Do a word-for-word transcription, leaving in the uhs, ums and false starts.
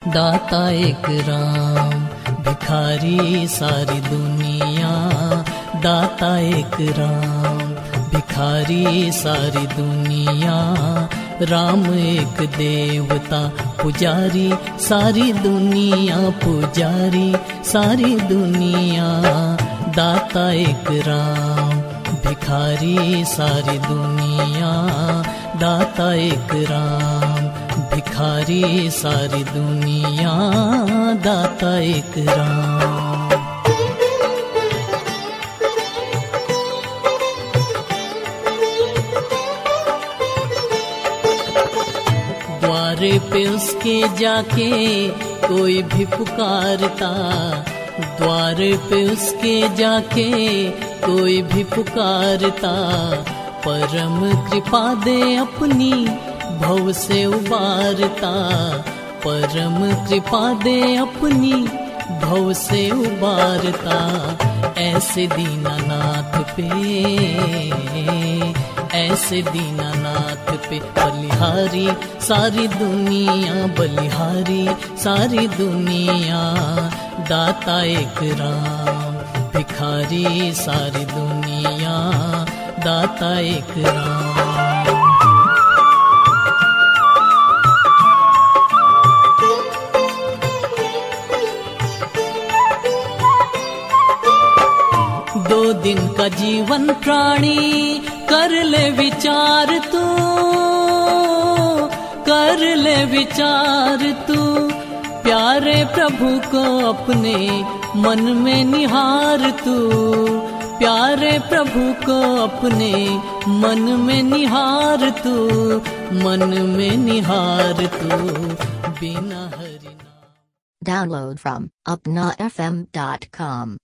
दाता एक राम, भिखारी सारी दुनिया। दाता एक राम, भिखारी सारी दुनिया। राम एक देवता, पुजारी सारी दुनिया, पुजारी सारी दुनिया। दाता एक राम, भिखारी सारी दुनिया। दाता एक राम, भिखारी सारी दुनिया। दाता एक राम। द्वारे पे उसके जाके कोई भी पुकारता, द्वारे पे उसके जाके कोई भी पुकारता। परम कृपा दे अपनी भव से उबारता, परम कृपा दे अपनी भव से उबारता। ऐसे दीनानाथ पे, ऐसे दीनानाथ पे बलिहारी सारी दुनिया, बलिहारी सारी दुनिया। दाता एक राम, भिखारी सारी दुनिया। दाता एक राम। दो दिन का जीवन प्राणी कर ले विचार तू, कर ले विचार तू। प्यारे प्रभु को अपने मन में निहार तू, प्यारे प्रभु को अपने मन में निहार तू, मन में निहार तू बिना हरि नाम। Download from upna f m dot com